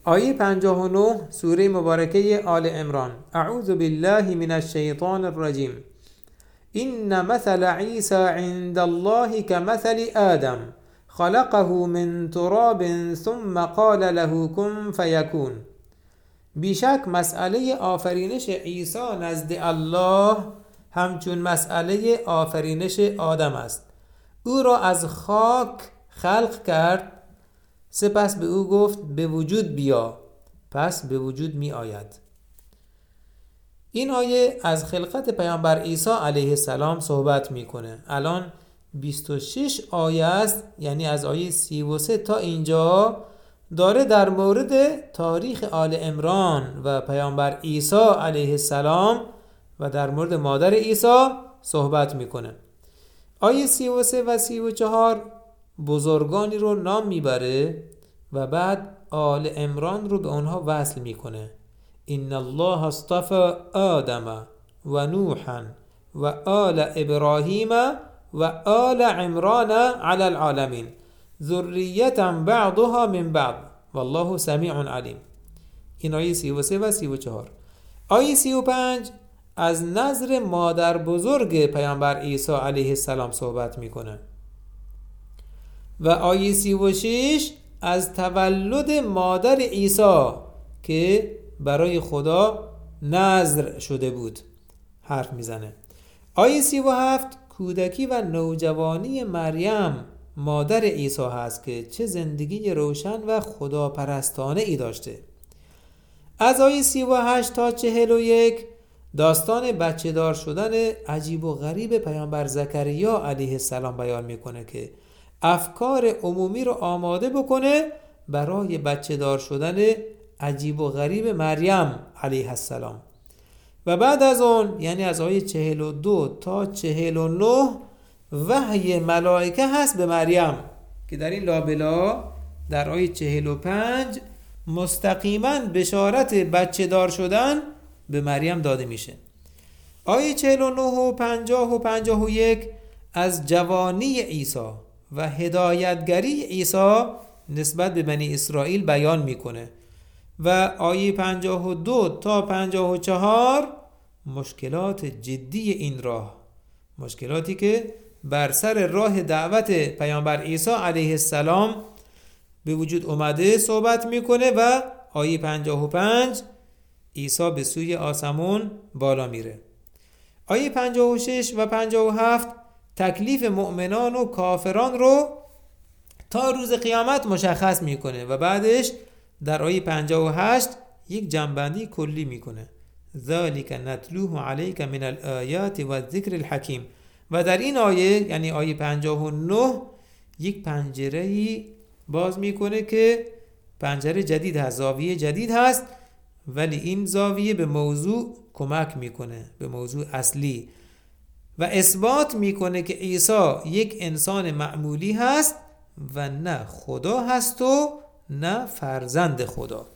آیه 59 سوره مبارکه آل عمران. اعوذ بالله من الشیطان الرجیم. این مثل عیسی عند الله كمثل آدم خلقه من تراب ثم قال له کن فیکون. بیشک مسئله آفرینش عیسی نزد الله همچون مسئله آفرینش آدم است. او را از خاک خلق کرد، سپس به او گفت به وجود بیا، پس به وجود می آید. این آیه از خلقت پیامبر عیسی علیه السلام صحبت میکنه. الان 26 آیه است، یعنی از آیه 33 تا اینجا داره در مورد تاریخ آل عمران و پیامبر عیسی علیه السلام و در مورد مادر عیسی صحبت میکنه. آیه 33 و 34 بزرگانی رو نام میبره و بعد آل عمران رو به اونها وصل میکنه. ان الله اصطفى آدم و نوحا و آل ابراهیم و آل عمران علی العالمین ذریة بعضها من بعض والله سمیع علیم. این آیه 33 و 34. آیه 35 از نظر مادر بزرگ پیامبر عیسی علیه السلام صحبت میکنه و آیه 36 از تولد مادر عیسی که برای خدا نذر شده بود حرف میزنه. آیه 37 کودکی و نوجوانی مریم مادر عیسی هست که چه زندگی روشن و خداپرستانه ای داشته. از آیه 38 تا 41 داستان بچه دار شدن عجیب و غریب پیامبر زکریا علیه السلام بیان میکنه که افکار عمومی رو آماده بکنه برای بچه دار شدن عجیب و غریب مریم علیه السلام. و بعد از اون یعنی از آیه 42 تا 49 وحی ملائکه هست به مریم که در این لابلا در آیه 45 مستقیما بشارت بچه دار شدن به مریم داده میشه. آیه 49 و 50 و 51 از جوانی عیسی و هدایتگری عیسی نسبت به بنی اسرائیل بیان میکنه و آیه 52 تا 54 مشکلات جدی این راه، مشکلاتی که بر سر راه دعوت پیامبر عیسی علیه السلام به وجود اومده صحبت میکنه و آیه 55 عیسی به سوی آسمون بالا میره. آیه 56 و 57 تکلیف مؤمنان و کافران رو تا روز قیامت مشخص میکنه و بعدش در آیه 58 یک جنبندی کلی میکنه. ذالک نتلوه علیک من الآیات و الذکر الحکیم. و در این آیه یعنی آیه 59 یک پنجره‌ای باز میکنه که پنجره جدید هست، زاویه جدید هست، ولی این زاویه به موضوع کمک میکنه، به موضوع اصلی، و اثبات میکنه که عیسی یک انسان معمولی هست و نه خدا هست و نه فرزند خدا.